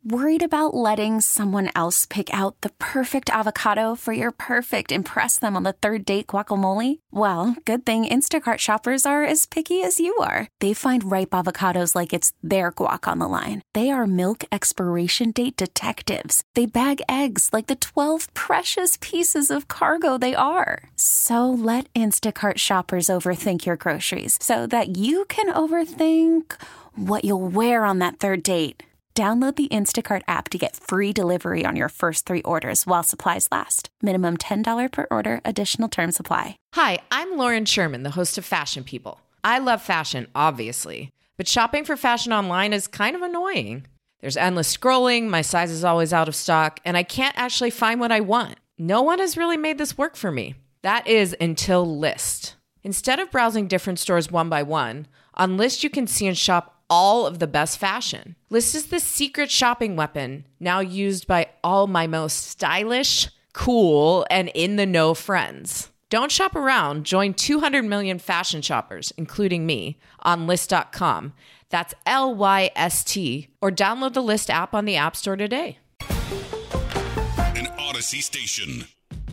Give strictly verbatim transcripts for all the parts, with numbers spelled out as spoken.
Worried about letting someone else pick out the perfect avocado for your perfect impress them on the third date guacamole? Well, good thing Instacart shoppers are as picky as you are. They find ripe avocados like it's their guac on the line. They are milk expiration date detectives. They bag eggs like the twelve precious pieces of cargo they are. So let Instacart shoppers overthink your groceries so that you can overthink what you'll wear on that third date. Download the Instacart app to get free delivery on your first three orders while supplies last. Minimum ten dollars per order. Additional terms apply. Hi, I'm Lauren Sherman, the host of Fashion People. I love fashion, obviously, but shopping for fashion online is kind of annoying. There's endless scrolling, my size is always out of stock, and I can't actually find what I want. No one has really made this work for me. That is until Lyst. Instead of browsing different stores one by one, on Lyst you can see and shop all of the best fashion. Lyst is the secret shopping weapon now used by all my most stylish, cool, and in-the-know friends. Don't shop around. Join two hundred million fashion shoppers, including me, on Lyst dot com. That's L Y S T. Or download the Lyst app on the App Store today. An Odyssey station.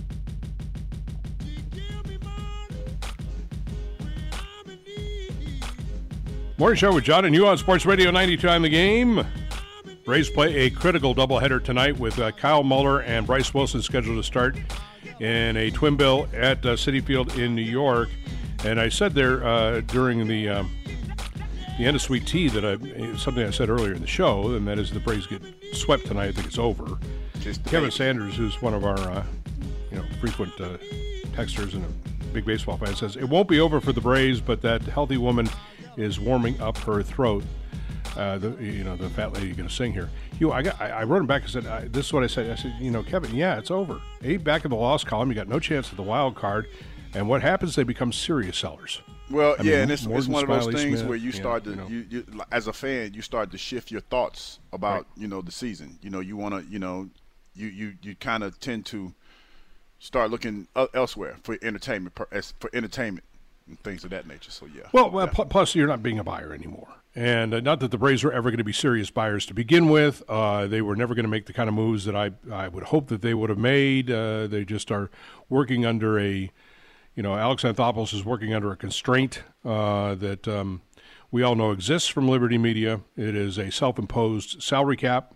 Morning show with John and you on Sports Radio ninety-two on The Game. Braves play a critical doubleheader tonight with uh, Kyle Muller and Bryce Wilson scheduled to start in a twin bill at uh, Citi Field in New York. And I said there uh, during the um, the end of Sweet Tea that I, something I said earlier in the show, and that is the Braves get swept tonight. I think it's over. Just Kevin baby. Sanders, who's one of our uh, you know frequent uh, texters and a big baseball fan, says it won't be over for the Braves, but that healthy woman is warming up her throat. Uh, the you know the fat lady going to sing here. You, I got. I, I wrote him back and said, I, "This is what I said." I said, "You know, Kevin, yeah, it's over. Eight back in the loss column. You got no chance at the wild card. And what happens? They become serious sellers." Well, I yeah, mean, and it's, it's one of those things Smith, where you start yeah, to, you know. you, you, as a fan, you start to shift your thoughts about Right. you know the season. You know, you want to, you know, you you you kind of tend to start looking uh, elsewhere for entertainment, for entertainment. And things of that nature. So yeah. Well, well yeah. pl- plus you're not being a buyer anymore, and uh, not that the Braves were ever going to be serious buyers to begin with. Uh, they were never going to make the kind of moves that I I would hope that they would have made. Uh, they just are working under a, you know, Alex Anthopoulos is working under a constraint uh, that um, we all know exists from Liberty Media. It is a self-imposed salary cap,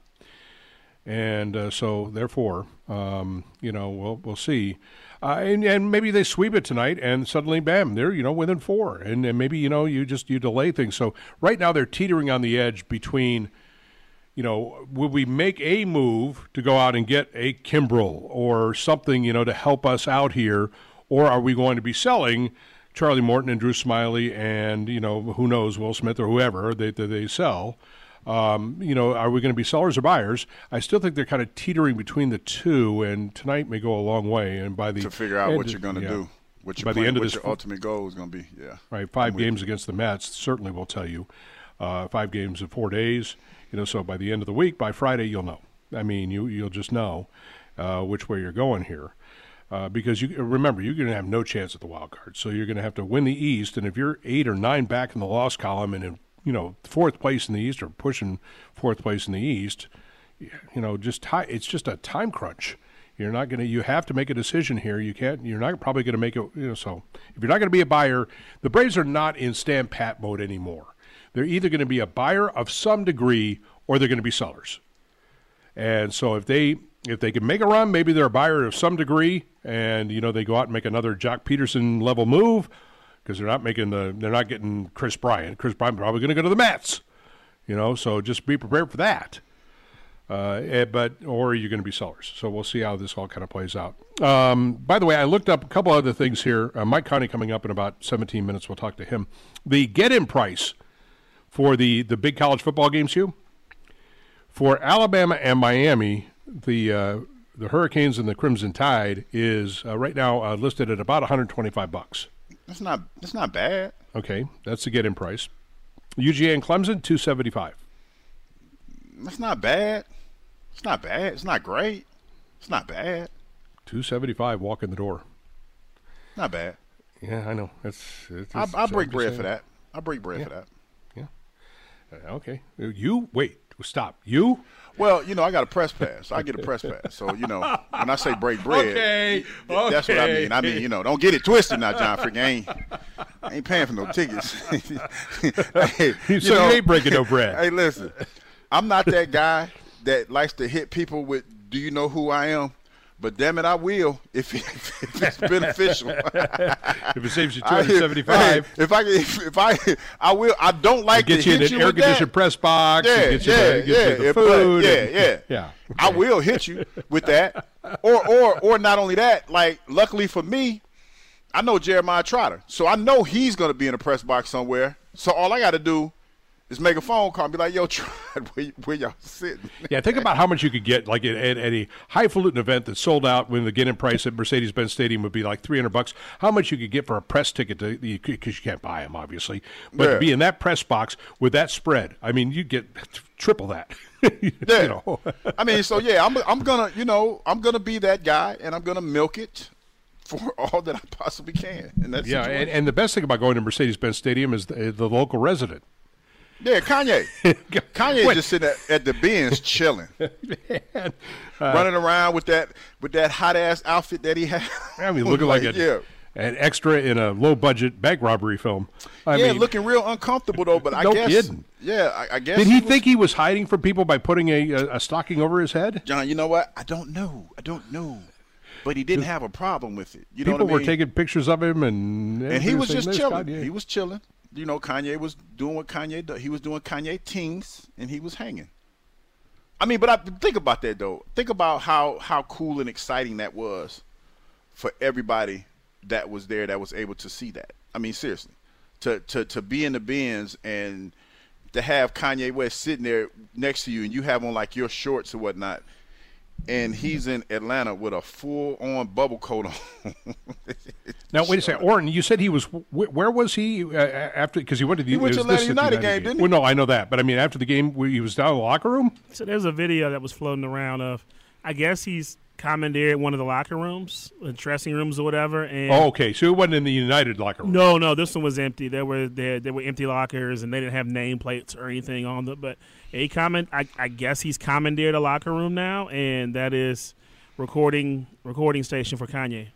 and uh, so therefore, um, you know, we'll we'll see. Uh, and, and maybe they sweep it tonight, and suddenly, bam, they're you know within four, and, and maybe you know you just you delay things. So right now they're teetering on the edge between, you know, will we make a move to go out and get a Kimbrel or something, you know, to help us out here, or are we going to be selling Charlie Morton and Drew Smyly and you know who knows Will Smith or whoever they they, they sell. Um, you know, are we going to be sellers or buyers? I still think they're kind of teetering between the two, and tonight may go a long way. And by the to figure out end, what you're going to yeah. do, what your by plan, the end of what this, your ultimate goal is going to be. Yeah, right. Five I'm games with against the Mets certainly will tell you. Uh, five games in four days. You know, so by the end of the week, by Friday, you'll know. I mean, you you'll just know uh, which way you're going here. Uh, because you remember, you're going to have no chance at the wild card. So you're going to have to win the East, and if you're eight or nine back in the loss column and in you know, fourth place in the East or pushing fourth place in the East, you know, just ti- it's just a time crunch. You're not going to, you have to make a decision here. You can't, you're not probably going to make it, you know, so if you're not going to be a buyer, the Braves are not in stand pat mode anymore. They're either going to be a buyer of some degree or they're going to be sellers. And so if they, if they can make a run, maybe they're a buyer of some degree and, you know, they go out and make another Jock Peterson level move. Because they're not making the, they're not getting Chris Bryant. Chris Bryant probably going to go to the Mets, you know. So just be prepared for that. Uh, but or you're going to be sellers. So we'll see how this all kind of plays out. Um, by the way, I looked up a couple other things here. Uh, Mike Conley coming up in about seventeen minutes. We'll talk to him. The get-in price for the the big college football games, Hugh, for Alabama and Miami, the uh, the Hurricanes and the Crimson Tide is uh, right now uh, listed at about one hundred twenty-five bucks. That's not that's not bad. Okay, that's the get-in price. U G A and Clemson, two seventy-five. That's not bad. It's not bad. It's not great. It's not bad. two seventy-five. Walk in the door. Not bad. Yeah, I know. It's. it's, it's I'll, I'll break bread saying. for that. I'll break bread yeah. for that. Yeah. Uh, okay. You wait. Stop. You? Well, you know, I got a press pass. I get a press pass. So, you know, when I say break bread, Okay, th- that's what I mean. I mean, you know, don't get it twisted now, John Frick. I ain't, I ain't paying for no tickets. Hey, You you so know, you ain't breaking no bread. Hey, listen, I'm not that guy that likes to hit people with, do you know who I am? But damn it, I will if, if it's beneficial. If it saves you two I- hundred seventy-five hey, if I if, if I I will I don't like get to you in hit an you air with that. conditioned press box. Yeah, it gets you yeah, the, it gets yeah. you the If- but- food. yeah, and- yeah, yeah. I will hit you with that, or or or not only that. Like, luckily for me, I know Jeremiah Trotter, so I know he's going to be in a press box somewhere. So all I got to do is make a phone call and be like, "Yo, Trotter, where, where y'all sitting?" Yeah, think about how much you could get, like at, at, at a highfalutin event that sold out when the get-in price at Mercedes-Benz Stadium would be like three hundred bucks. How much you could get for a press ticket to because you can't buy them, obviously, but Yeah. to be in that press box with that spread, I mean, you get triple that. You Yeah. know. I mean, so yeah, I'm I'm gonna you know I'm gonna be that guy, and I'm gonna milk it for all that I possibly can. And that's Yeah, and, and the best thing about going to Mercedes-Benz Stadium is the, the local resident. yeah, Kanye. Kanye's Wait. just sitting at, at the Benz chilling, Man, running around with that with that hot ass outfit that he had. I mean, looking like, a, yeah, an extra in a low-budget bank robbery film. I yeah, mean, looking real uncomfortable though. But I No guess, kidding. yeah, I, I guess. did he was- think he was hiding from people by putting a, a, a stocking over his head? John? You know what? I don't know. I don't know. But he didn't have a problem with it. You know People what I mean? were taking pictures of him, and and he was saying, just "This chilling. Kanye." He was chilling. You know, Kanye was doing what Kanye does. He was doing Kanye things, and he was hanging. I mean, but I think about that though. Think about how how cool and exciting that was for everybody that was there, that was able to see that. I mean, seriously, to to to be in the Benz and to have Kanye West sitting there next to you, and you have on like your shorts or whatnot, and he's in Atlanta with a full on bubble coat on. Now wait a second, Orton. You said he was. Wh- where was he uh, after? Because he went to the. He went it to was this Atlanta at the United game, didn't he? Well, no, I know that, but I mean, after the game, he was down in the locker room. So there's a video that was floating around of, I guess he's commandeered one of the locker rooms, the dressing rooms or whatever. And Oh, okay. So it wasn't in the United locker room. no, no, this one was empty. There were there, there were empty lockers, and they didn't have nameplates or anything on them. But he comment, I, I guess he's commandeered a locker room now, and that is recording recording station for Kanye.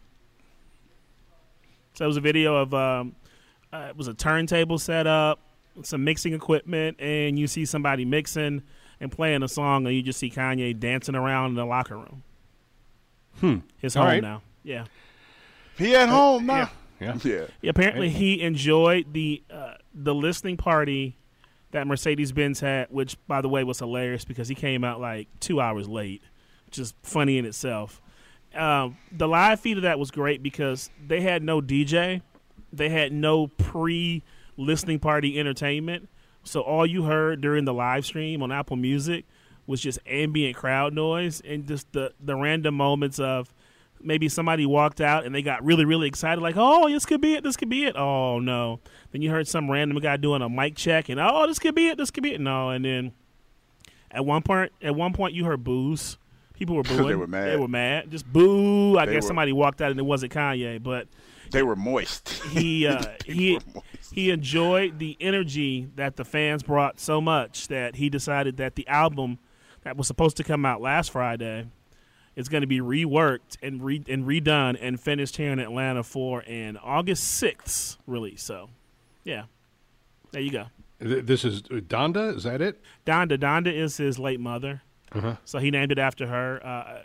So it was a video of um, uh, it was a turntable set up, some mixing equipment, and you see somebody mixing and playing a song, and you just see Kanye dancing around in the locker room. Hmm. His All home right. now. Yeah. He at home now. Yeah. Yeah. Yeah, apparently he enjoyed the uh, the listening party that Mercedes-Benz had, which, by the way, was hilarious because he came out like two hours late, which is funny in itself. Um, the live feed of that was great because they had no D J. They had no pre-listening party entertainment. So all you heard during the live stream on Apple Music was just ambient crowd noise and just the, the random moments of maybe somebody walked out and they got really, really excited, like, oh, this could be it, this could be it. Oh, no. Then you heard some random guy doing a mic check and, oh, this could be it, this could be it. No, and then at one point, at one point you heard boos. People were booing. They were mad. They were mad. Just boo. I They guess were- somebody walked out and it wasn't Kanye, but They were moist. he uh, he were moist. he enjoyed the energy that the fans brought so much that he decided that the album that was supposed to come out last Friday is going to be reworked and re- and redone and finished here in Atlanta for an August sixth release. So, yeah, there you go. Th- This is Donda. Is that it? Donda Donda is his late mother, Uh-huh. so he named it after her. Uh,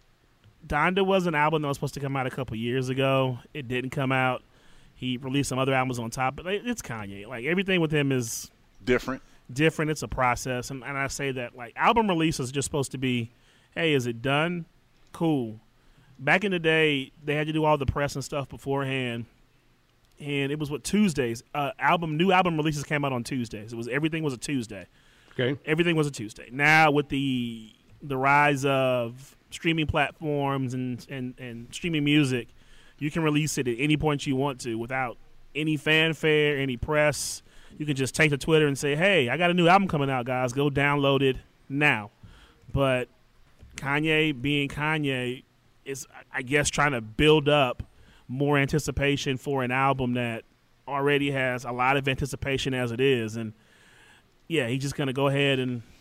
Donda was an album that was supposed to come out a couple years ago. It didn't come out. He released some other albums on top, but it's Kanye. Like, everything with him is Different. different. It's a process, and, and I say that, like, album release is just supposed to be, hey, is it done? Cool. Back in the day, they had to do all the press and stuff beforehand, and it was what Tuesdays. Uh, album new album releases came out on Tuesdays. It was everything was a Tuesday. Okay. Everything was a Tuesday. Now with the the rise of streaming platforms and, and, and streaming music, you can release it at any point you want to without any fanfare, any press. You can just take to Twitter and say, hey, I got a new album coming out, guys. Go download it now. But Kanye being Kanye is, I guess, trying to build up more anticipation for an album that already has a lot of anticipation as it is. And, yeah, he's just going to go ahead and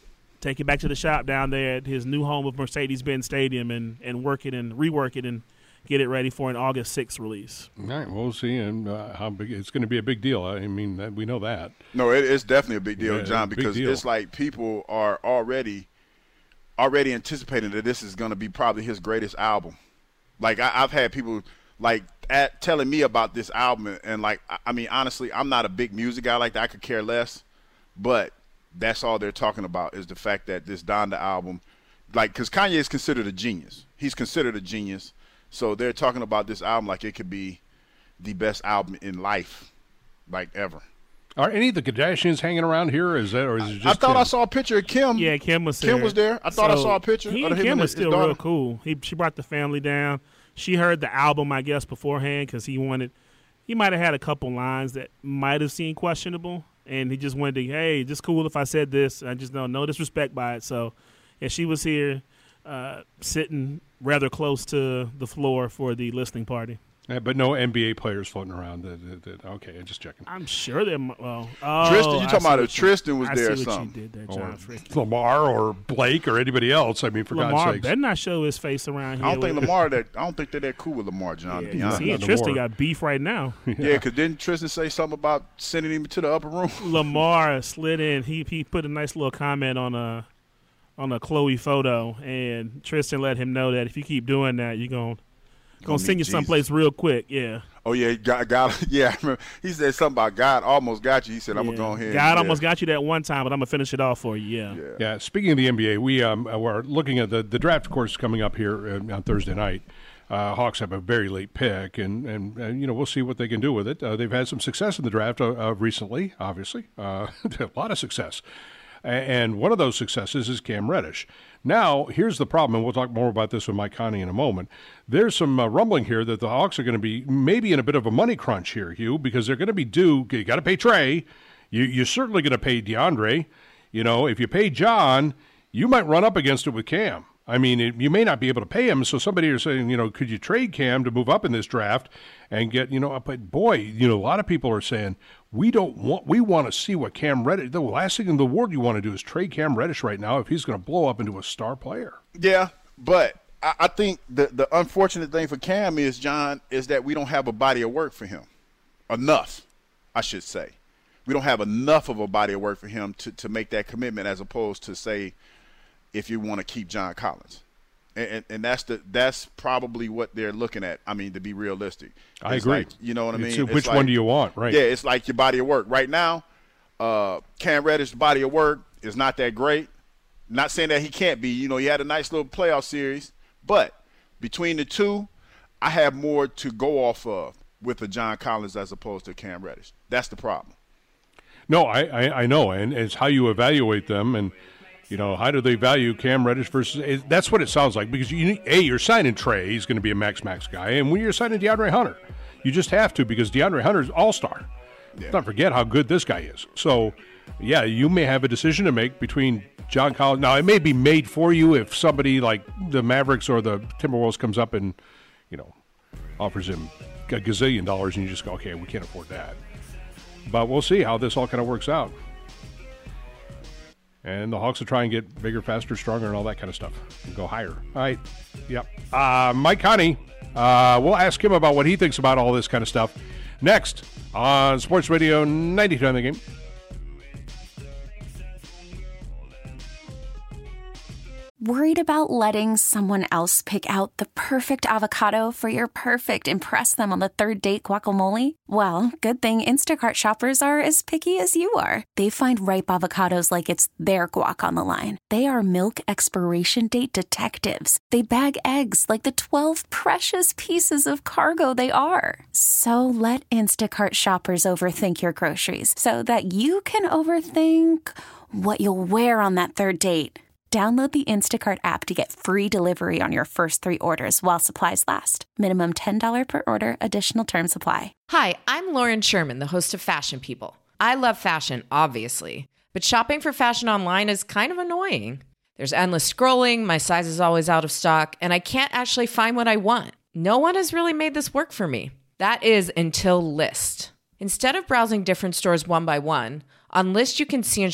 take it back to the shop down there at his new home of Mercedes-Benz Stadium and, and work it and rework it and get it ready for an August sixth release. All right, we'll see, and uh, how big it's going to be a big deal. I mean, that, we know that. No, it, it's definitely a big deal, yeah, John, big because deal. it's like people are already already anticipating that this is going to be probably his greatest album. Like I, I've had people like at telling me about this album, and like I, I mean, honestly, I'm not a big music guy like that. I could care less, but that's all they're talking about is the fact that this Donda album, like, because Kanye is considered a genius. He's considered a genius. So they're talking about this album like it could be the best album in life, like ever. Are any of the Kardashians hanging around here? Is that, or is it just I thought Kim? I saw a picture of Kim. Yeah, Kim was Kim there. was there. I thought I So saw a picture He of and him Kim and was his still daughter. real cool. He she brought the family down. She heard the album, I guess, beforehand because he wanted. He might have had a couple lines that might have seemed questionable, and he just wanted to, hey, just cool if I said this. I just know no disrespect by it. So, yeah, she was here, uh, sitting rather close to the floor for the listening party. Uh, but no N B A players floating around. That, that, that, okay, I'm just checking. I'm sure there. Well, oh, Tristan, you I talking see about what if you- Tristan was I there or see what something. you did there, John Or Frick. Lamar or Blake or anybody else. I mean, for Lamar God's sakes. better not show his face around here. I don't think with- Lamar that. I don't think they're that cool with Lamar, John. Yeah, to be honest. he and Not Tristan Lamar. got beef right now. Yeah, because didn't Tristan say something about sending him to the upper room? Lamar slid in. He he put a nice little comment on a on a Chloe photo, and Tristan let him know that if you keep doing that, you're gonna gonna meet send you Jesus. someplace real quick. Yeah. Oh yeah, God, God, yeah. I remember he said something about God almost got you. He said, "I'm yeah. gonna go ahead." God yeah. almost got you that one time, but I'm gonna finish it off for you. Yeah. Yeah. Yeah, speaking of the N B A, we um, we're looking at the, the draft, of course, coming up here uh, on Thursday night. Uh, Hawks have a very late pick, and, and, and you know we'll see what they can do with it. Uh, they've had some success in the draft uh, uh, recently, obviously, uh, a lot of success. A- And one of those successes is Cam Reddish. Now, here's the problem, and we'll talk more about this with Mike Conley in a moment. There's some uh, rumbling here that the Hawks are going to be maybe in a bit of a money crunch here, Hugh, because they're going to be due. You got to pay Trey. You, you're certainly going to pay DeAndre. You know, if you pay John, you might run up against it with Cam. I mean, it, you may not be able to pay him. So somebody is saying, you know, could you trade Cam to move up in this draft and get, you know, but boy, you know, a lot of people are saying we don't want, we want to see what Cam Reddish, the last thing in the world you want to do is trade Cam Reddish right now if he's going to blow up into a star player. Yeah, but I, I think the the unfortunate thing for Cam is, John, is that we don't have a body of work for him. Enough, I should say. We don't have enough of a body of work for him to, to make that commitment, as opposed to, say, if you want to keep John Collins. And, and, and that's the that's probably what they're looking at. I mean, to be realistic. I It's agree. like, you know what I mean? It's, It's which like- one do you want, right? Yeah, it's like your body of work. Right now, uh, Cam Reddish's body of work is not that great. Not saying that he can't be. You know, he had a nice little playoff series. But between the two, I have more to go off of with a John Collins as opposed to Cam Reddish. That's the problem. No, I, I, I know, and it's how you evaluate them, and you know how do they value Cam Reddish versus? It, that's what it sounds like because you a you're signing Trey, he's going to be a max max guy, and when you're signing DeAndre Hunter, you just have to because DeAndre Hunter's all star. Yeah. Let's not forget how good this guy is. So, yeah, you may have a decision to make between John Collins. Now, it may be made for you if somebody like the Mavericks or the Timberwolves comes up and you know offers him a gazillion dollars, and you just go, okay, we can't afford that. But we'll see how this all kind of works out. And the Hawks will try and get bigger, faster, stronger, and all that kind of stuff. And go higher. All right. Yep. Uh, Mike Conley, uh, we'll ask him about what he thinks about all this kind of stuff next on Sports Radio ninety-two on the Game. Worried about letting someone else pick out the perfect avocado for your perfect impress them on the third date guacamole? Well, good thing Instacart shoppers are as picky as you are. They find ripe avocados like it's their guac on the line. They are milk expiration date detectives. They bag eggs like the twelve precious pieces of cargo they are. So let Instacart shoppers overthink your groceries so that you can overthink what you'll wear on that third date. Download the Instacart app to get free delivery on your first three orders while supplies last. Minimum ten dollars per order. Additional terms apply. Hi, I'm Lauren Sherman, the host of Fashion People. I love fashion, obviously, but shopping for fashion online is kind of annoying. There's endless scrolling, my size is always out of stock, and I can't actually find what I want. No one has really made this work for me. That is until Lyst. Instead of browsing different stores one by one, on Lyst you can see and shop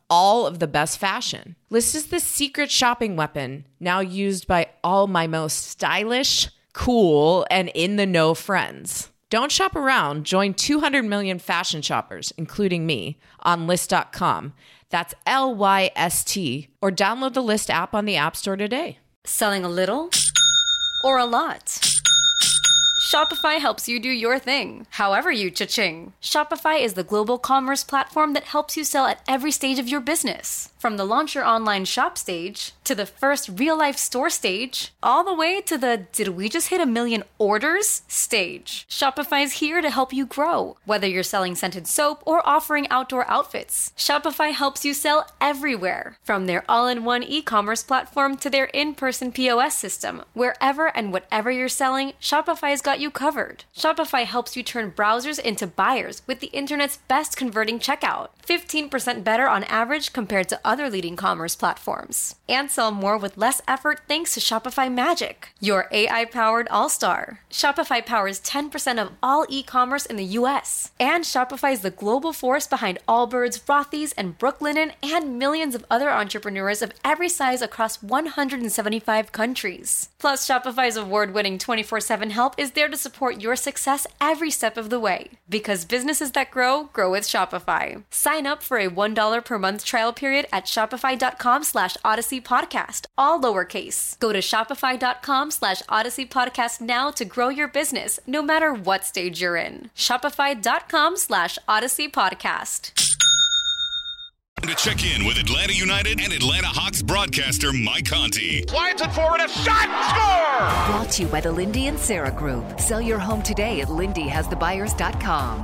all of the best fashion. List is the secret shopping weapon now used by all my most stylish, cool, and in-the-know friends. Don't shop around. Join two hundred million fashion shoppers, including me, on List dot com. That's L Y S T. Or download the List app on the App Store today. Selling a little or a lot? Shopify helps you do your thing, however you cha-ching. Shopify is the global commerce platform that helps you sell at every stage of your business. From the launch your online shop stage, to the first real-life store stage, all the way to the did we just hit a million orders stage. Shopify's here to help you grow. Whether you're selling scented soap or offering outdoor outfits, Shopify helps you sell everywhere. From their all-in-one e-commerce platform to their in-person P O S system, wherever and whatever you're selling, Shopify's got you covered. Shopify helps you turn browsers into buyers with the internet's best converting checkout. fifteen percent better on average compared to other leading commerce platforms. And sell more with less effort thanks to Shopify Magic, your A I-powered all-star. Shopify powers ten percent of all e-commerce in the U S. And Shopify is the global force behind Allbirds, Rothy's, and Brooklinen, and millions of other entrepreneurs of every size across one hundred seventy-five countries. Plus, Shopify's award-winning twenty-four seven help is there to support your success every step of the way. Because businesses that grow, grow with Shopify. Sign up for a one dollar per month trial period at shopify.com slash Odyssey Podcast, all lowercase. Go to shopify.com slash Odyssey Podcast now to grow your business, no matter what stage you're in. Shopify.com slash Odyssey Podcast. To check in with Atlanta United and Atlanta Hawks broadcaster Mike Conti. Slides it forward, a shot, score! Brought to you by the Lindy and Sarah Group. Sell your home today at lindy has the buyers dot com.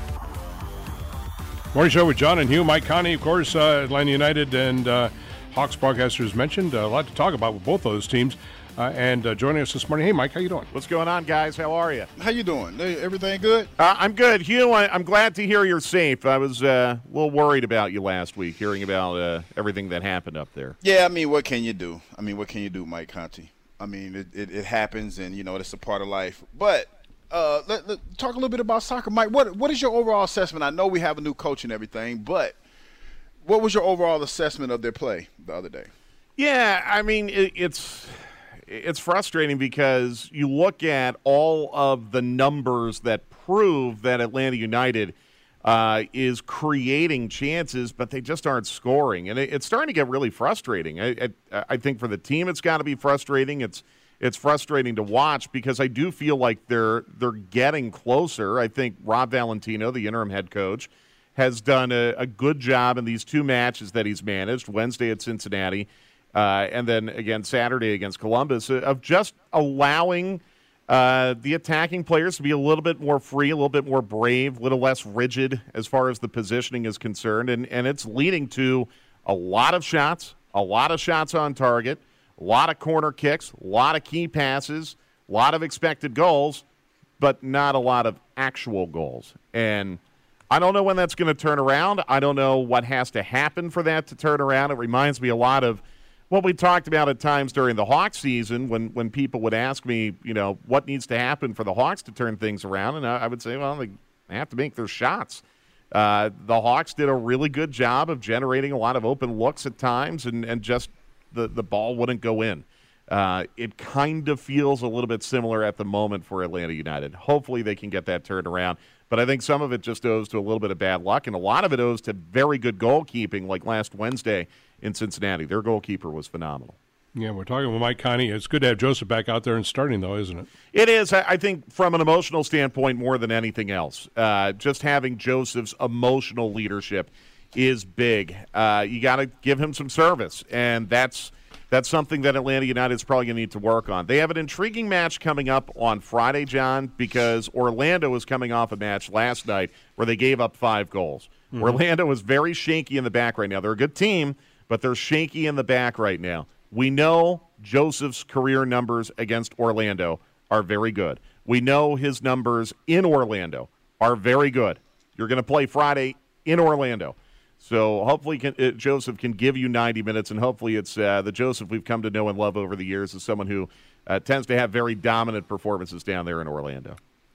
Morning show with John and Hugh. Mike Conti, of course, uh, Atlanta United and uh, Hawks broadcasters mentioned. Uh, a lot to talk about with both those teams. Uh, and uh, joining us this morning, hey, Mike, how you doing? What's going on, guys? How are you? How you doing? Everything good? Uh, I'm good. Hugh, I, I'm glad to hear you're safe. I was uh, a little worried about you last week, hearing about uh, everything that happened up there. Yeah, I mean, what can you do? I mean, what can you do, Mike Conti? I mean, it, it, it happens, and, you know, it's a part of life. But uh, let, let, talk a little bit about soccer. Mike, what what is your overall assessment? I know we have a new coach and everything, but what was your overall assessment of their play the other day? Yeah, I mean, it, it's – It's frustrating because you look at all of the numbers that prove that Atlanta United uh, is creating chances, but they just aren't scoring. And it, it's starting to get really frustrating. I, I, I think for the team it's got to be frustrating. It's it's frustrating to watch because I do feel like they're they're getting closer. I think Rob Valentino, the interim head coach, has done a, a good job in these two matches that he's managed, Wednesday at Cincinnati, Uh, and then, again, Saturday against Columbus, uh, of just allowing uh, the attacking players to be a little bit more free, a little bit more brave, a little less rigid as far as the positioning is concerned. And, and it's leading to a lot of shots, a lot of shots on target, a lot of corner kicks, a lot of key passes, a lot of expected goals, but not a lot of actual goals. And I don't know when that's going to turn around. I don't know what has to happen for that to turn around. It reminds me a lot of what we talked about at times during the Hawks season when, when people would ask me, you know, what needs to happen for the Hawks to turn things around, and I, I would say, well, they have to make their shots. Uh, the Hawks did a really good job of generating a lot of open looks at times, and, and just the, the ball wouldn't go in. Uh, it kind of feels a little bit similar at the moment for Atlanta United. Hopefully they can get that turned around. But I think some of it just owes to a little bit of bad luck, and a lot of it owes to very good goalkeeping, like last Wednesday in Cincinnati. Their goalkeeper was phenomenal. Yeah, we're talking with Mike Conti. It's good to have Joseph back out there and starting, though, isn't it? It is. I think from an emotional standpoint more than anything else. Uh, just having Joseph's emotional leadership is big. Uh, you got to give him some service, and that's that's something that Atlanta United is probably going to need to work on. They have an intriguing match coming up on Friday, John, because Orlando was coming off a match last night where they gave up five goals. Mm-hmm. Orlando is very shaky in the back right now. They're a good team, but they're shaky in the back right now. We know Joseph's career numbers against Orlando are very good. We know his numbers in Orlando are very good. You're going to play Friday in Orlando. So hopefully can, uh, Joseph can give you ninety minutes, and hopefully it's uh, the Joseph we've come to know and love over the years as someone who uh, tends to have very dominant performances down there in Orlando.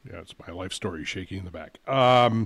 Yeah, it's my life story shaking in the back. Um,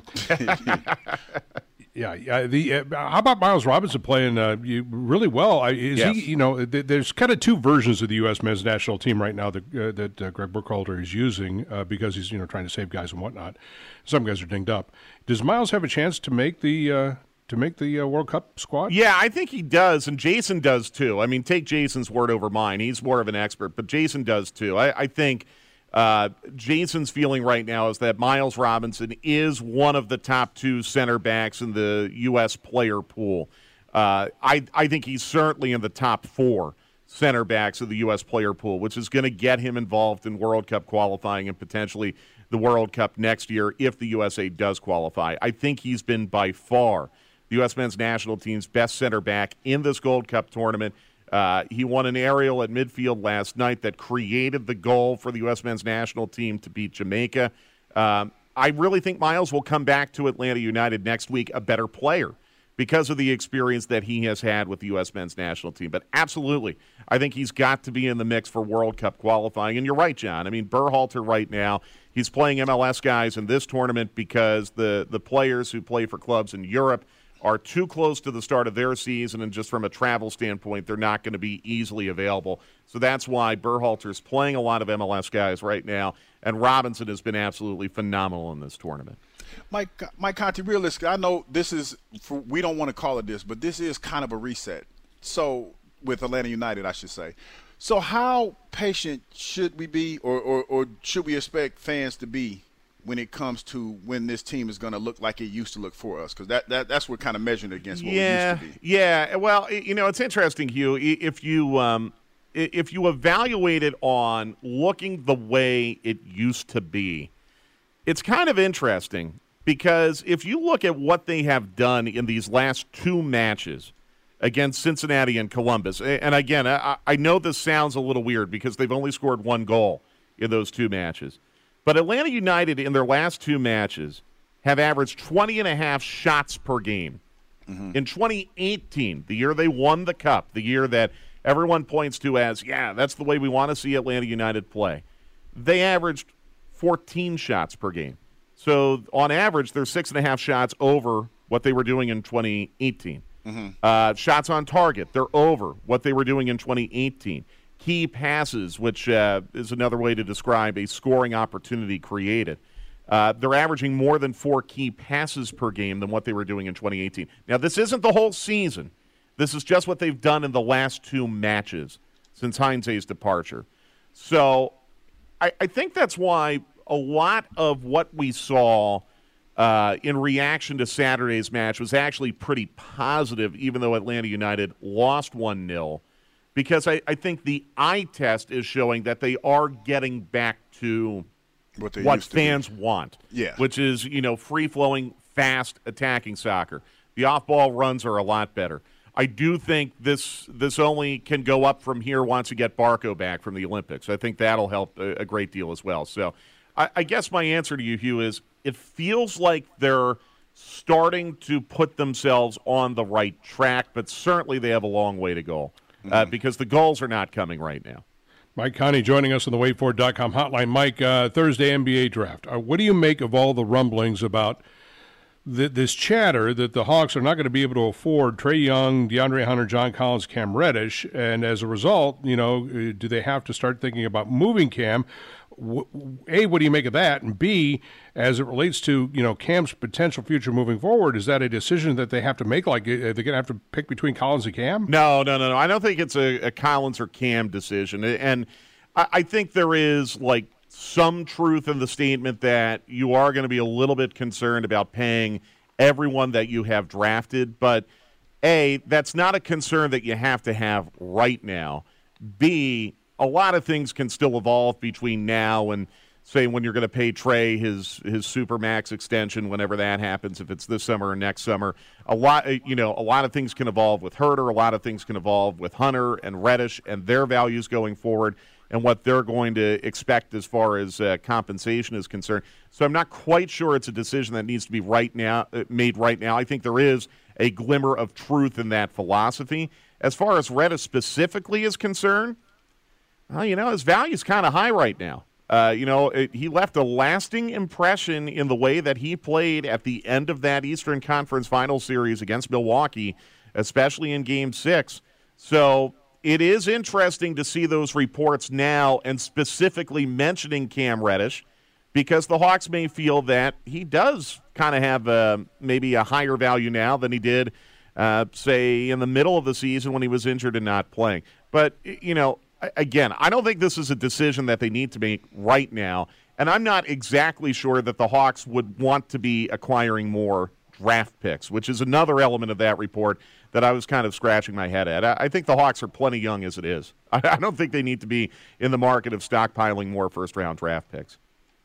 yeah, yeah. The uh, how about Miles Robinson playing uh, you, really well? I, is yes. he? You know, th- there's kind of two versions of the U S men's national team right now that uh, that uh, Greg Burkhalter is using uh, because he's you know trying to save guys and whatnot. Some guys are dinged up. Does Miles have a chance to make the uh, to make the uh, World Cup squad? Yeah, I think he does, and Jason does too. I mean, take Jason's word over mine. He's more of an expert, but Jason does too. I, I think. Uh, Jason's feeling right now is that Miles Robinson is one of the top two center backs in the U S player pool. Uh, I, I think he's certainly in the top four center backs of the U S player pool, which is going to get him involved in World Cup qualifying and potentially the World Cup next year if the U S A does qualify. I think he's been by far the U S men's national team's best center back in this Gold Cup tournament. Uh, he won an aerial at midfield last night that created the goal for the U S men's national team to beat Jamaica. Um, I really think Miles will come back to Atlanta United next week a better player because of the experience that he has had with the U S men's national team. But absolutely, I think he's got to be in the mix for World Cup qualifying. And you're right, John. I mean, Berhalter right now, he's playing M L S guys in this tournament because the, the players who play for clubs in Europe are too close to the start of their season, and just from a travel standpoint, they're not going to be easily available. So that's why Berhalter's playing a lot of M L S guys right now, and Robinson has been absolutely phenomenal in this tournament. Mike, Mike Conti, realistically, I know this is, for, we don't want to call it this, but this is kind of a reset. So, with Atlanta United, I should say. So how patient should we be, or, or, or should we expect fans to be when it comes to when this team is going to look like it used to look for us? Because that, that, that's what kind of measuring against what yeah, we used to be. Yeah, well, you know, it's interesting, Hugh. If you um, if you evaluate it on looking the way it used to be, it's kind of interesting because if you look at what they have done in these last two matches against Cincinnati and Columbus, and again, I, I know this sounds a little weird because they've only scored one goal in those two matches. But Atlanta United in their last two matches have averaged twenty and a half shots per game. Mm-hmm. In twenty eighteen, the year they won the Cup, the year that everyone points to as, yeah, that's the way we want to see Atlanta United play, they averaged fourteen shots per game. So on average, they're six and a half shots over what they were doing in twenty eighteen. Mm-hmm. Uh, shots on target, they're over what they were doing in twenty eighteen. Key passes, which uh, is another way to describe a scoring opportunity created. Uh, they're averaging more than four key passes per game than what they were doing in twenty eighteen. Now, this isn't the whole season. This is just what they've done in the last two matches since Heinze's departure. So I, I think that's why a lot of what we saw uh, in reaction to Saturday's match was actually pretty positive, even though Atlanta United lost one nil. Because I, I think the eye test is showing that they are getting back to what, they what used to fans be. want, yeah. which is, you know, free-flowing, fast attacking soccer. The off-ball runs are a lot better. I do think this this only can go up from here once you get Barco back from the Olympics. I think that'll help a, a great deal as well. So I, I guess my answer to you, Hugh, is it feels like they're starting to put themselves on the right track, but certainly they have a long way to go. Uh, because the goals are not coming right now. Mike Conti joining us on the wait for it dot com hotline. Mike, uh, Thursday N B A draft. Uh, what do you make of all the rumblings about th- this chatter that the Hawks are not going to be able to afford Trae Young, DeAndre Hunter, John Collins, Cam Reddish, and as a result, you know, do they have to start thinking about moving Cam? A, what do you make of that? And B, as it relates to, you know, Cam's potential future moving forward, is that a decision that they have to make? Like, are they going to have to pick between Collins and Cam? No, no, no, no. I don't think it's a, a Collins or Cam decision. And I, I think there is, like, some truth in the statement that you are going to be a little bit concerned about paying everyone that you have drafted. But, A, that's not a concern that you have to have right now. B, a lot of things can still evolve between now and, say, when you're going to pay Trae his his Supermax extension, whenever that happens, if it's this summer or next summer. A lot, you know, a lot of things can evolve with Herter. A lot of things can evolve with Hunter and Reddish and their values going forward and what they're going to expect as far as uh, compensation is concerned. So I'm not quite sure it's a decision that needs to be right now uh, made right now. I think there is a glimmer of truth in that philosophy. As far as Reddish specifically is concerned, well, you know, his value is kind of high right now. Uh, you know, it, he left a lasting impression in the way that he played at the end of that Eastern Conference Final Series against Milwaukee, especially in Game six. So it is interesting to see those reports now and specifically mentioning Cam Reddish, because the Hawks may feel that he does kind of have a, maybe a higher value now than he did, uh, say, in the middle of the season when he was injured and not playing. But, you know, again, I don't think this is a decision that they need to make right now, and I'm not exactly sure that the Hawks would want to be acquiring more draft picks, which is another element of that report that I was kind of scratching my head at. I think the Hawks are plenty young as it is. I don't think they need to be in the market of stockpiling more first-round draft picks.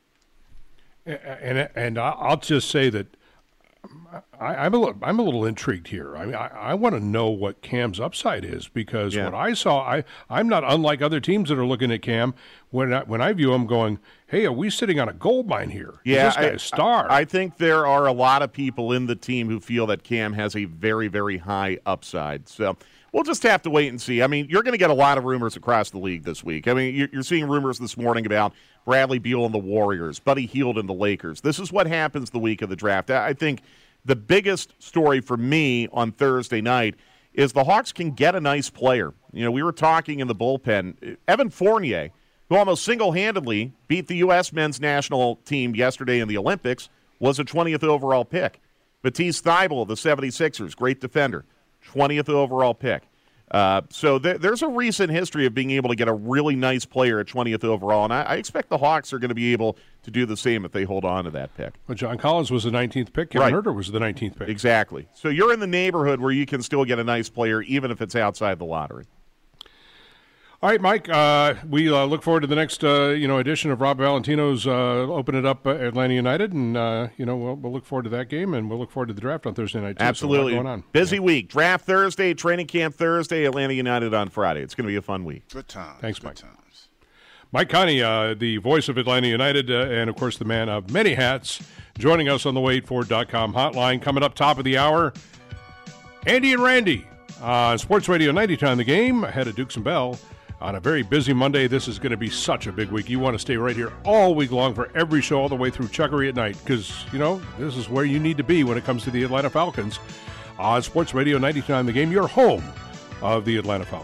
And and I'll just say that I, I'm a little, I'm a little intrigued here. I mean, I, I want to know what Cam's upside is, because Yeah. what I saw, I I'm not unlike other teams that are looking at Cam. When I, when I view him, going, hey, are we sitting on a gold mine here? Is Yeah, this guy I, a star? I, I think there are a lot of people in the team who feel that Cam has a very, very high upside. So we'll just have to wait and see. I mean, you're going to get a lot of rumors across the league this week. I mean, you're, you're seeing rumors this morning about Bradley Beal and the Warriors, Buddy Hield and the Lakers. This is what happens the week of the draft. I think the biggest story for me on Thursday night is the Hawks can get a nice player. You know, we were talking in the bullpen. Evan Fournier, who almost single-handedly beat the U S men's national team yesterday in the Olympics, was a twentieth overall pick. Matisse Thybulle of the seventy-sixers, great defender, twentieth overall pick. Uh, so th- there's a recent history of being able to get a really nice player at twentieth overall, and I, I expect the Hawks are going to be able to do the same if they hold on to that pick. Well, John Collins was the nineteenth pick. Kevin Right. Huerter was the nineteenth pick. Exactly. So you're in the neighborhood where you can still get a nice player, even if it's outside the lottery. All right, Mike, uh, we uh, look forward to the next uh, you know edition of Rob Valentino's uh, Open It Up at Atlanta United, and uh, you know we'll, we'll look forward to that game, and we'll look forward to the draft on Thursday night, too. Absolutely. So a lot going on. Busy week. Draft Thursday, training camp Thursday, Atlanta United on Friday. It's going to be a fun week. Good times. Thanks, Good Mike. times. Mike Connie, uh, the voice of Atlanta United, uh, and, of course, the man of many hats, joining us on the wait for dot com hotline. Coming up top of the hour, Andy and Randy on Sports Radio ninety Time the Game, ahead of Dukes and Bell. On a very busy Monday, this is going to be such a big week. You want to stay right here all week long for every show all the way through Chuckery at night, because, you know, this is where you need to be when it comes to the Atlanta Falcons. On Sports Radio ninety Time the Game, your home of the Atlanta Falcons.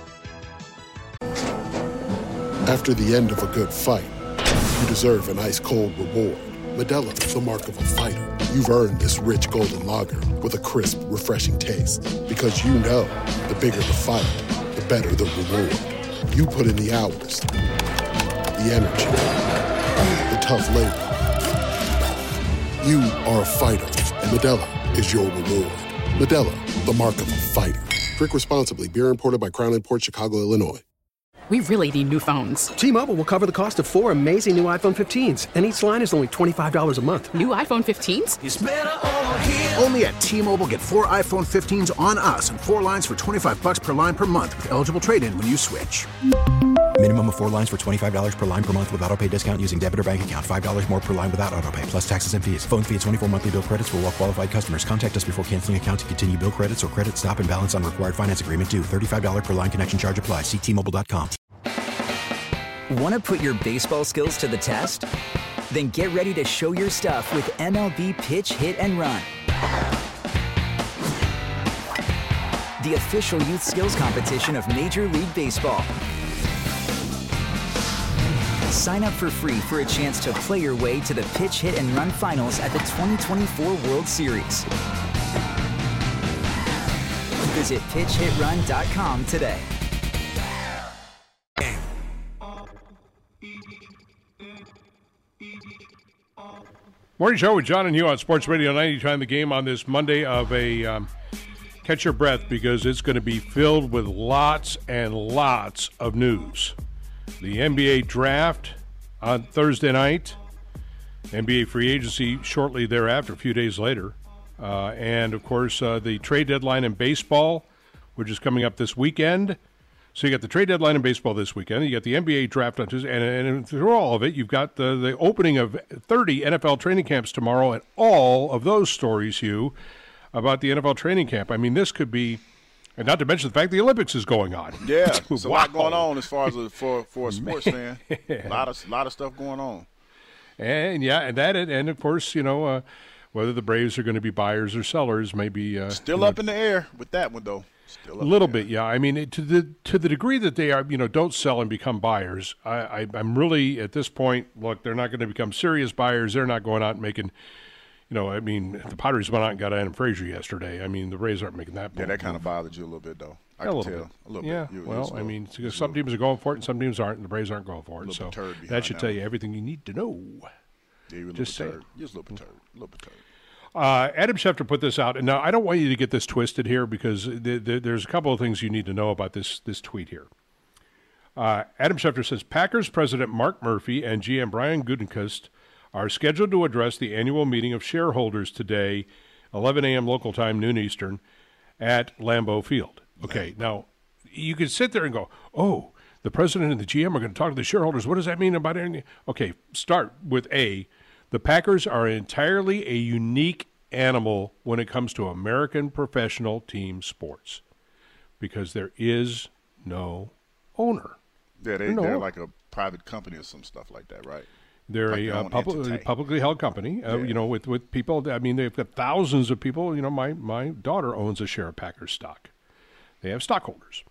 After the end of a good fight, you deserve an ice-cold reward. Modelo is the mark of a fighter. You've earned this rich golden lager with a crisp, refreshing taste. Because you know, the bigger the fight, the better the reward. You put in the hours, the energy, the tough labor. You are a fighter, and Modelo is your reward. Modelo, the mark of a fighter. Drink responsibly. Beer imported by Crown Imports, Chicago, Illinois. We really need new phones. T-Mobile will cover the cost of four amazing new iPhone fifteens, and each line is only twenty-five dollars a month. New iPhone fifteens? It's better over here. Only at T-Mobile, get four iPhone fifteens on us and four lines for twenty-five bucks per line per month with eligible trade-in when you switch. Minimum of four lines for twenty-five dollars per line per month with autopay discount using debit or bank account. five dollars more per line without autopay, plus taxes and fees. Phone fee at twenty-four monthly bill credits for well-qualified customers. Contact us before canceling account to continue bill credits or credit stop and balance on required finance agreement due. thirty-five dollars per line connection charge applies. See T Mobile dot com. Want to put your baseball skills to the test? Then get ready to show your stuff with M L B Pitch, Hit, and Run. The official youth skills competition of Major League Baseball. Sign up for free for a chance to play your way to the Pitch, Hit, and Run finals at the twenty twenty-four World Series. Visit pitch hit run dot com today. Morning show with John and Hugh on Sports Radio ninety Time the Game on this Monday of a um, catch your breath, because it's going to be filled with lots and lots of news. The N B A draft on Thursday night, N B A free agency shortly thereafter, a few days later, uh, and of course uh, the trade deadline in baseball, which is coming up this weekend. So you got the trade deadline in baseball this weekend. You got the N B A draft on Tuesday, and, and through all of it, you've got the, the opening of thirty N F L training camps tomorrow, and all of those stories, Hugh, about the N F L training camp. I mean, this could be And not to mention the fact the Olympics is going on. Yeah, there's a wow. lot going on as far as a, for for a sports fan. A lot of lot of stuff going on. And yeah, and that and of course, you know, uh, whether the Braves are going to be buyers or sellers, maybe uh, still you up know, in the air with that one though. Still up a little bit, yeah. I mean, it, to the to the degree that they are, you know, don't sell and become buyers. I, I I'm really at this point. Look, they're not going to become serious buyers. They're not going out and making. You know, I mean, the Padres went out and got Adam Frazier yesterday. I mean, the Rays aren't making that. Yeah, that kind of bothered you a little bit, though. I yeah, can a tell little bit. a little yeah. bit. You, well, little, I mean, some teams are going for it, and some teams aren't, and the Braves aren't going for it. So that should tell you everything you need to know. Yeah, you're a Just say it. You're a little bit turd. A little bit turd. Uh, Adam Schefter put this out, and now I don't want you to get this twisted here because th- th- there's a couple of things you need to know about this this tweet here. Uh, Adam Schefter says Packers president Mark Murphy and G M Brian Gutekunst are scheduled to address the annual meeting of shareholders today, eleven a.m. local time, noon Eastern, at Lambeau Field. Okay, now you could sit there and go, oh, the president and the G M are going to talk to the shareholders. What does that mean about anything? Okay, start with A. The Packers are entirely a unique animal when it comes to American professional team sports because there is no owner. Yeah, they, no they're owner. like a private company or some stuff like that, right? They're like a their uh, own public, entity. publicly held company, uh, Yeah. you know, with, with people. I mean, they've got thousands of people. You know, my, my daughter owns a share of Packers stock. They have stockholders.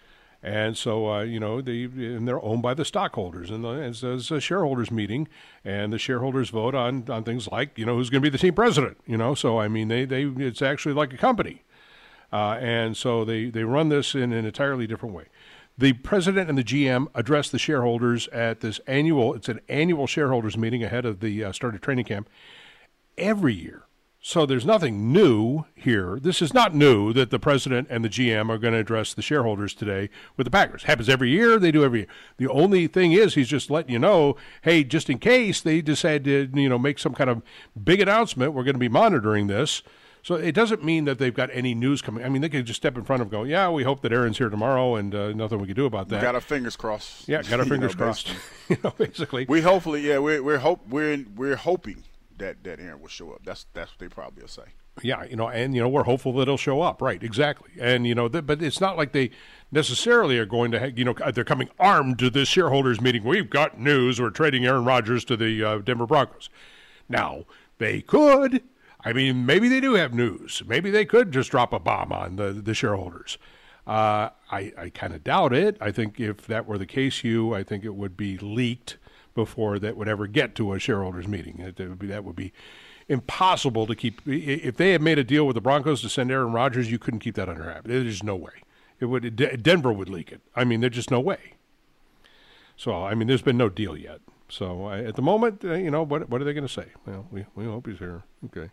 And so, uh, you know, they and they're owned by the stockholders. And the, it's, it's a shareholders meeting, and the shareholders vote on, on things like, you know, who's going to be the team president, you know. So, I mean, they, they it's actually like a company. Uh, and so they, they run this in an entirely different way. The president and the G M address the shareholders at this annual, it's an annual shareholders meeting ahead of the uh, start of training camp every year. So there's nothing new here. This is not new that the president and the G M are going to address the shareholders today with the Packers. Happens every year. They do every year. The only thing is he's just letting you know, hey, just in case they decide to, you know, make some kind of big announcement, we're going to be monitoring this. So it doesn't mean that they've got any news coming. I mean, they could just step in front of them and go, yeah, we hope that Aaron's here tomorrow and uh, nothing we can do about that. We got our fingers crossed. Yeah, got our fingers you know, crossed. you know, basically. We hopefully, yeah, we're we're hope we're in, we're hoping that, that Aaron will show up. That's that's what they probably will say. Yeah, you know, and, you know, we're hopeful that he'll show up. Right, exactly. And, you know, th- but it's not like they necessarily are going to, ha- you know, they're coming armed to this shareholders meeting. We've got news. We're trading Aaron Rodgers to the uh, Denver Broncos. Now, they could. I mean, maybe they do have news. Maybe they could just drop a bomb on the, the shareholders. Uh, I, I kind of doubt it. I think if that were the case, you, I think it would be leaked before that would ever get to a shareholders meeting. It, it would be, that would be impossible to keep. If they had made a deal with the Broncos to send Aaron Rodgers, you couldn't keep that under wraps. There's no way. It would. Denver would leak it. I mean, there's just no way. So, I mean, there's been no deal yet. So, uh, at the moment, uh, you know, what what are they going to say? Well, we we hope he's here. Okay.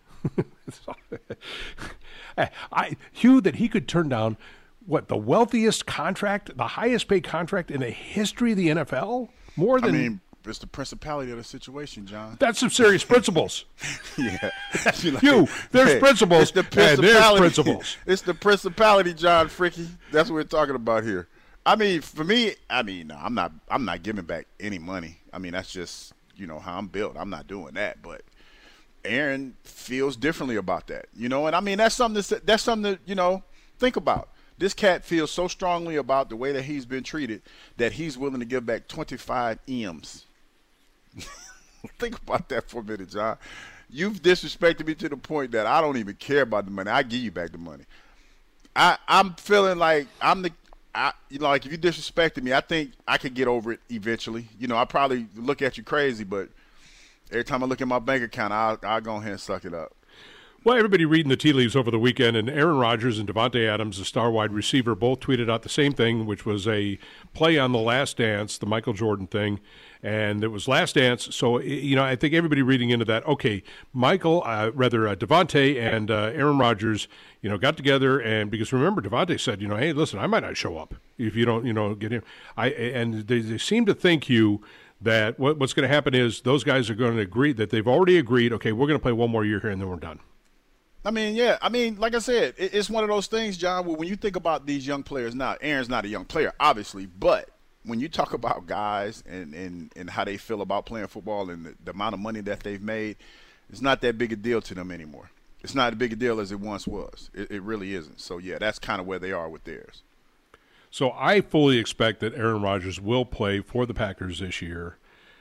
I Hugh, that he could turn down what the wealthiest contract, the highest paid contract in the history of the N F L, more than. I mean, it's the principality of the situation, John. That's some serious principles. yeah, Hugh, there's hey, principles, it's the and there's principles. It's the principality, John Fricky. That's what we're talking about here. I mean, for me, I mean, no, I'm not. I'm not giving back any money. I mean, that's just, you know, how I'm built. I'm not doing that. But Aaron feels differently about that, you know. And I mean, that's something. That's, that's something to, you know, think about. This cat feels so strongly about the way that he's been treated that he's willing to give back twenty-five M's. Think about that for a minute, John. You've disrespected me to the point that I don't even care about the money. I give you back the money. I, I'm feeling like I'm the, I, you know, like if you disrespected me, I think I could get over it eventually. You know, I probably look at you crazy, but every time I look at my bank account, I'll, I'll go ahead and suck it up. Well, everybody reading the tea leaves over the weekend, and Aaron Rodgers and Devontae Adams, the star wide receiver, both tweeted out the same thing, which was a play on The Last Dance, the Michael Jordan thing, and it was Last Dance. So, you know, I think everybody reading into that, okay, Michael, uh, rather uh, Devontae and uh, Aaron Rodgers, you know, got together, and because remember, Devontae said, you know, hey, listen, I might not show up if you don't, you know, get him. I and they, they seem to think you. That what, what's going to happen is those guys are going to agree that they've already agreed, okay, we're going to play one more year here and then we're done. I mean, yeah. I mean, like I said, it, it's one of those things, John, where when you think about these young players now, Aaron's not a young player, obviously, but when you talk about guys and, and, and how they feel about playing football and the, the amount of money that they've made, it's not that big a deal to them anymore. It's not as big a deal as it once was. It, it really isn't. So, yeah, that's kind of where they are with theirs. So I fully expect that Aaron Rodgers will play for the Packers this year.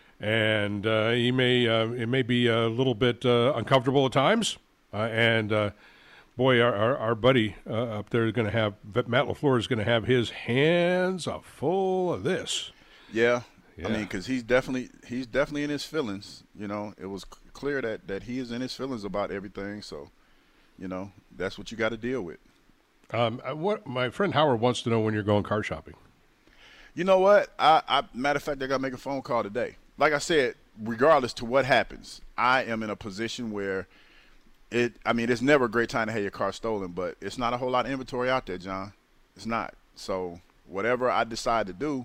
And uh, he may uh, it may be a little bit uh, uncomfortable at times. Uh, and, uh, boy, our, our, our buddy uh, up there is going to have – Matt LaFleur is going to have his hands full of this. Yeah. yeah. I mean, because he's definitely he's definitely in his feelings. You know, it was clear that, that he is in his feelings about everything. So, you know, that's what you got to deal with. Um, what my friend Howard wants to know when you're going car shopping. You know what? I, I matter of fact, I got to make a phone call today. Like I said, regardless to what happens, I am in a position where it. I mean, it's never a great time to have your car stolen, but it's not a whole lot of inventory out there, John. It's not. So whatever I decide to do,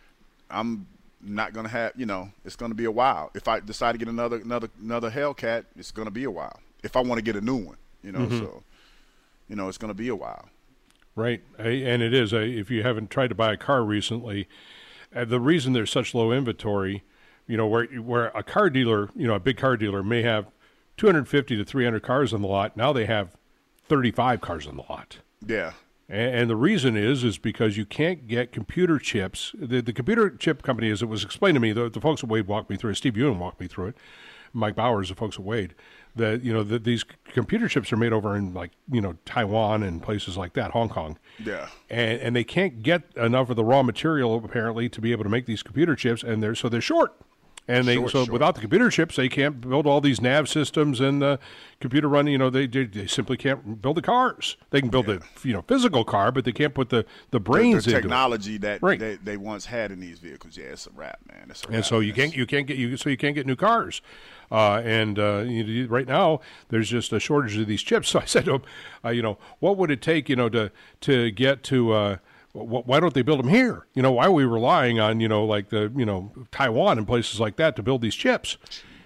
I'm not gonna have. You know, it's gonna be a while. If I decide to get another another another Hellcat, it's gonna be a while. If I want to get a new one, you know, mm-hmm. so you know, it's gonna be a while. Right, and it is. If you haven't tried to buy a car recently, the reason there's such low inventory. You know, where where a car dealer, you know, a big car dealer may have two hundred fifty to three hundred cars on the lot. Now they have thirty-five cars on the lot. Yeah. And, and the reason is is because you can't get computer chips. The, the computer chip company, as it was explained to me, the, the folks at Wade walked me through it. Steve Ewan walked me through it. Mike Bowers, the folks at Wade, that, you know, the, these computer chips are made over in, like, you know, Taiwan and places like that, Hong Kong. Yeah. And and they can't get enough of the raw material, apparently, to be able to make these computer chips, and they're so they're short. And they Short, so short. without the computer chips, they can't build all these nav systems and the computer running. You know, they, they they simply can't build the cars. They can build yeah. the you know physical car, but they can't put the, the brains the, the into technology it. that right. they, they once had in these vehicles. Yeah, it's a wrap, man. It's a and wrap, so you can't you can't get you so you can't get new cars. Uh, and uh, you, you, right now, there's just a shortage of these chips. So I said to him, uh, you know, what would it take, you know, to to get to uh, why don't they build them here? You know, why are we relying on, you know, like the, you know, Taiwan and places like that to build these chips?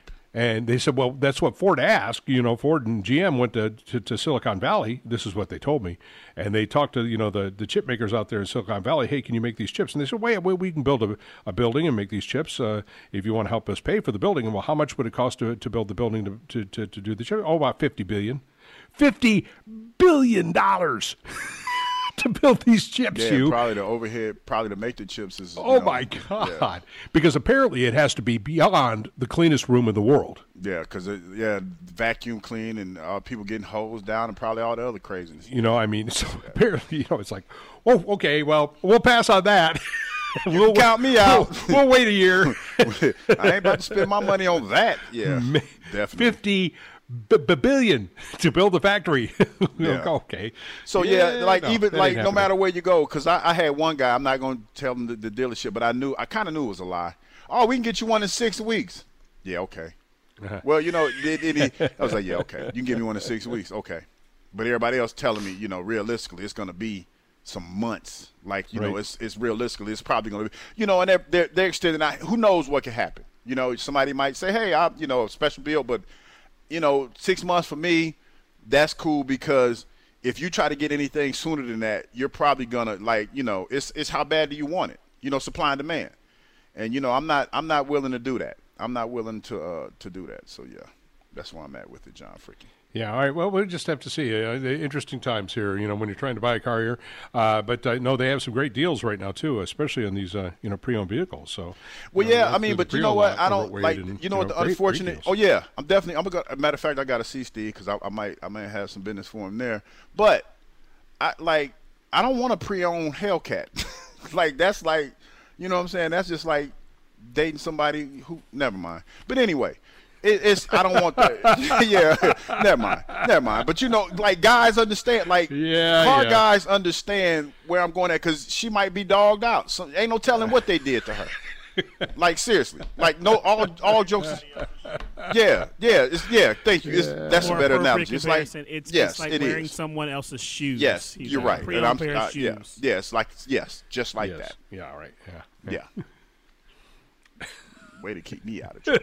And they said, well, that's what Ford asked. You know, Ford and G M went to, to, to Silicon Valley. This is what they told me. And they talked to, you know, the, the chip makers out there in Silicon Valley. Hey, can you make these chips? And they said, well, yeah, well, we can build a, a building and make these chips uh, if you want to help us pay for the building. And, well, how much would it cost to, to build the building to, to, to, to do the chip? Oh, about fifty billion dollars. fifty billion dollars. To build these chips, yeah, you probably the overhead, probably to make the chips is. Oh know, my God! Yeah. Because apparently it has to be beyond the cleanest room in the world. Yeah, because yeah, vacuum clean and uh, people getting hosed down and probably all the other craziness. You know, I mean, so yeah. apparently, you know, it's like, oh, okay, well, we'll pass on that. we'll count me out. We'll, we'll wait a year. I ain't about to spend my money on that. Yeah, definitely. Fifty. B- b- billion to build the factory. Yeah. Okay. So yeah, yeah like no, even like no happening. matter where you go, because I, I had one guy. I'm not going to tell him the, the dealership, but I knew I kind of knew it was a lie. Oh, we can get you one in six weeks. Yeah, okay. Uh-huh. Well, you know, it, it, it, I was like, yeah, okay. You can give me one in six weeks, okay. But everybody else telling me, you know, realistically, it's going to be some months. Like, you right. know, it's it's realistically, it's probably going to be, you know, and they're they're, they're extending out. Who knows what can happen? You know, somebody might say, hey, I, you know, special bill, but. You know, six months for me, that's cool because if you try to get anything sooner than that, you're probably gonna like, you know, it's it's how bad do you want it? You know, supply and demand, and you know, I'm not I'm not willing to do that. I'm not willing to uh, to do that. So yeah, that's where I'm at with it, John Freaky. Yeah, all right. Well, we'll just have to see. Uh, interesting times here, you know, when you're trying to buy a car here. Uh, but uh, no, they have some great deals right now too, especially on these, uh, you know, pre-owned vehicles. So, well, uh, yeah, I mean, but you know what? I don't like. And, you know what? The great, unfortunate. great oh yeah, I'm definitely. I'm gonna. Matter of fact, I got to see Steve because I, I might. I might have some business for him there. But I like. I don't want a pre-owned Hellcat. Like that's like, you know what I'm saying? That's just like dating somebody who. Never mind. But anyway. It, it's I don't want that. Yeah, never mind, never mind. But you know, like guys understand, like yeah, car yeah. guys understand where I'm going at because she might be dogged out. So ain't no telling what they did to her. Like seriously, like no, all all jokes. Is, yeah, yeah, it's, yeah. Thank you. It's, that's More a better analogy. It's like it's, yes, it's like it wearing is. someone else's shoes. Yes, He's you're right. And I'm, pair uh, of yeah, shoes. yes, like yes, just like yes. that. Yeah, all right. Yeah, yeah. yeah. Way to keep me out of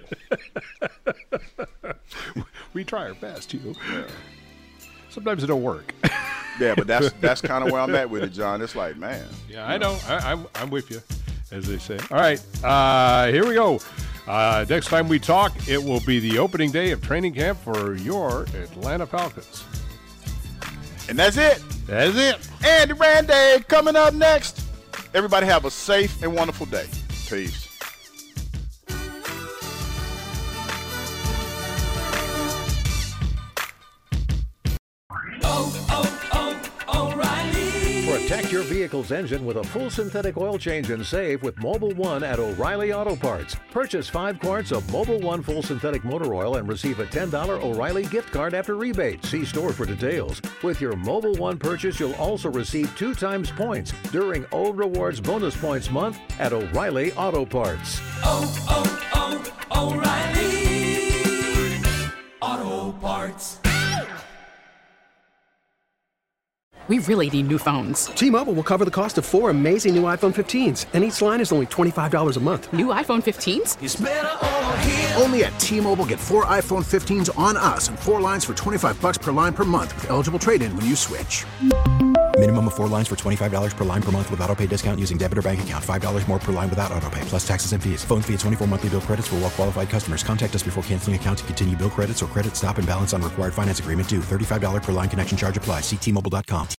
trouble. We try our best, you. Yeah. Sometimes it don't work. Yeah, but that's that's kind of where I'm at with it, John. It's like, man. Yeah, I know. I, I'm I'm with you, as they say. All right, uh, here we go. Uh, next time we talk, it will be the opening day of training camp for your Atlanta Falcons. And that's it. That's it. Andy Randy coming up next. Everybody have a safe and wonderful day. Peace. Protect your vehicle's engine with a full synthetic oil change and save with Mobil one at O'Reilly Auto Parts. Purchase five quarts of Mobil one full synthetic motor oil and receive a ten dollars O'Reilly gift card after rebate. See store for details. With your Mobil one purchase, you'll also receive two times points during O Rewards Bonus Points Month at O'Reilly Auto Parts. Oh, oh, oh, O'Reilly Auto Parts. We really need new phones. T-Mobile will cover the cost of four amazing new iPhone fifteens, and each line is only twenty-five dollars a month. New iPhone fifteens? It's better over here. Only at T-Mobile, get four iPhone fifteens on us and four lines for twenty-five bucks per line per month with eligible trade-in when you switch. Minimum of four lines for twenty-five dollars per line per month with autopay discount using debit or bank account. five dollars more per line without autopay, plus taxes and fees. Phone fee at twenty-four monthly bill credits for well-qualified customers. Contact us before canceling account to continue bill credits or credit stop and balance on required finance agreement due. thirty-five dollars per line connection charge applies. See T Mobile dot com.